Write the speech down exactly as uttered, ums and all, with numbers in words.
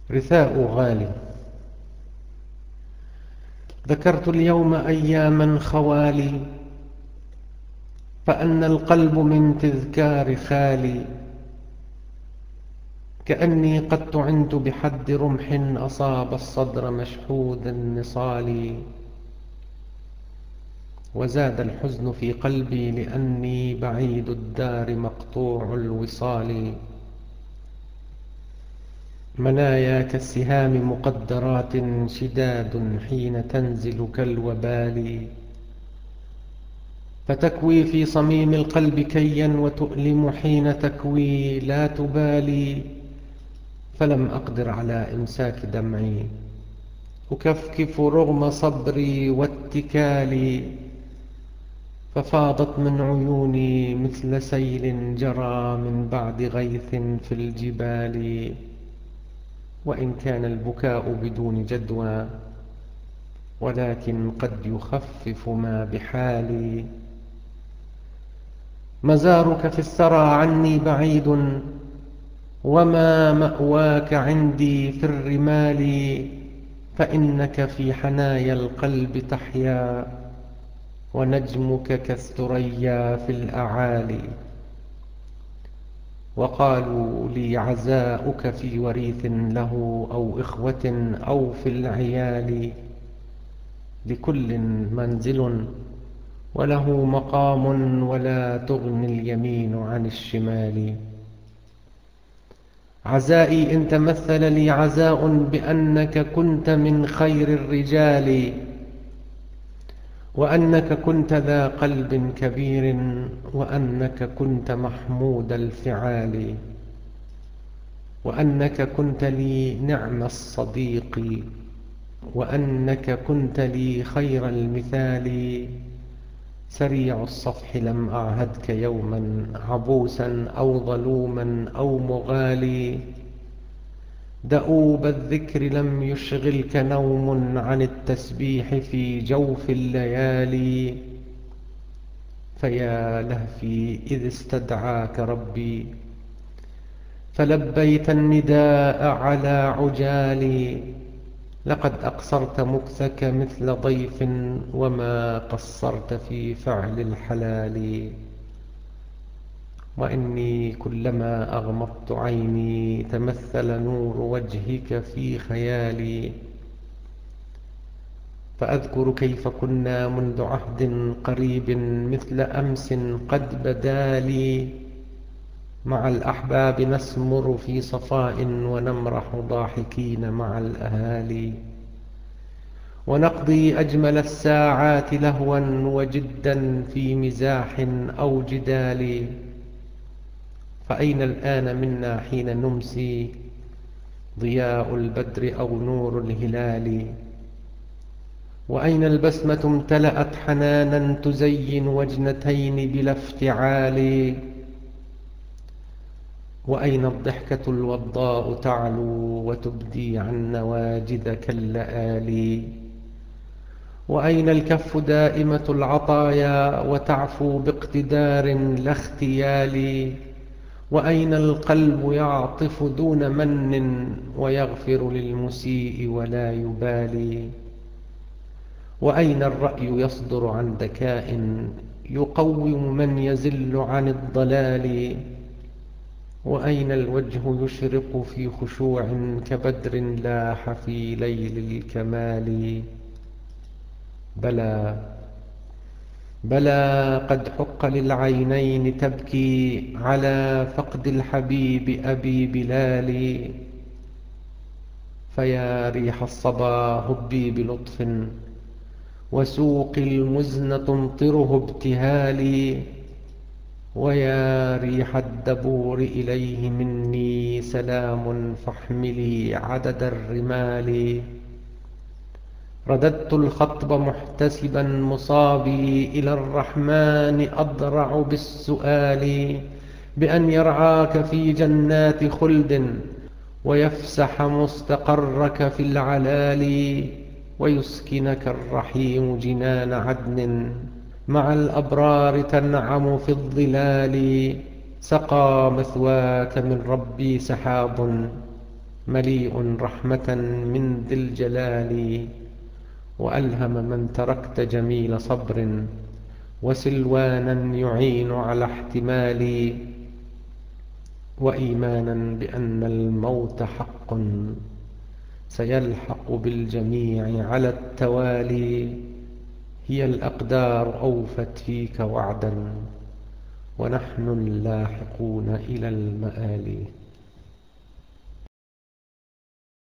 رثاء غالي. ذكرت اليوم أياما خوالي، فأن القلب من تذكار خالي، كأني قد طعنت بحد رمح أصاب الصدر مشحوذ النصال. وزاد الحزن في قلبي لأني بعيد الدار مقطوع الوصال. منايا كالسهام مقدرات شداد حين تنزل كالوبال، فتكوي في صميم القلب كيا وتؤلم حين تكوي لا تبالي. فلم أقدر على إمساك دمعي أكفكف رغم صبري واتكالي، ففاضت من عيوني مثل سيل جرى من بعد غيث في الجبال. وإن كان البكاء بدون جدوى ولكن قد يخفف ما بحالي. مزارك في الثرى عني بعيد، وما مأواك عندي في الرمال. فإنك في حنايا القلب تحيا، ونجمك كالثريا في الأعالي. وقالوا لي عزاؤك في وريث له أو إخوة أو في العيال. لكل منزل وله مقام، ولا تغني اليمين عن الشمال. عزائي إن تمثل لي عزاء بأنك كنت من خير الرجال، وأنك كنت ذا قلب كبير، وأنك كنت محمود الفعال. وأنك كنت لي نعم الصديق، وأنك كنت لي خير المثال. سريع الصفح لم أعهدك يوما عبوسا أو ظلوما أو مغالي. دؤوب الذكر لم يشغلك نوم عن التسبيح في جوف الليالي. فيا لهفي إذ استدعاك ربي فلبيت النداء على عجالي. لقد أقصرت مكثك مثل ضيف، وما قصرت في فعل الحلال. وإني كلما أغمضت عيني تمثل نور وجهك في خيالي. فأذكر كيف كنا منذ عهد قريب مثل أمس قد بدا لي. مع الأحباب نسمر في صفاء، ونمرح ضاحكين مع الأهالي. ونقضي أجمل الساعات لهوا وجدا في مزاح أو جدال. فأين الآن منا حين نمسي ضياء البدر أو نور الهلال؟ وأين البسمة امتلأت حنانا تزين وجنتين بلا افتعال؟ وأين الضحكة الوضاء تعلو وتبدي عن نواجذك اللآلي؟ وأين الكف دائمة العطايا وتعفو باقتدار لا اختيال؟ وأين القلب يعطف دون من ويغفر للمسيء ولا يبالي؟ وأين الرأي يصدر عن ذكاء يقوم من يزل عن الضلال؟ وأين الوجه يشرق في خشوع كبدر لاح في ليل الكمال؟ بلى بلى قد حق للعينين تبكي على فقد الحبيب أبي بلال. فيا ريح الصبا هبي بلطف، وسوق المزن تمطره ابتهالي. ويا ريح الدبور إليه مني سلام، فاحملي عدد الرمال. رددت الخطب محتسبا مصابي إلى الرحمن أضرع بالسؤال، بأن يرعاك في جنات خلد، ويفسح مستقرك في العلال، ويسكنك الرحيم جنان عدن مع الأبرار تنعم في الظلال. سقى مثواك من ربي سحاب، مليء رحمة من ذي الجلال، وألهم من تركت جميل صبر، وسلوانا يعين على احتمال، وإيمانا بأن الموت حق سيلحق بالجميع على التوالي. هي الأقدار أوفت فيك وعدا، ونحن اللاحقون إلى المآل.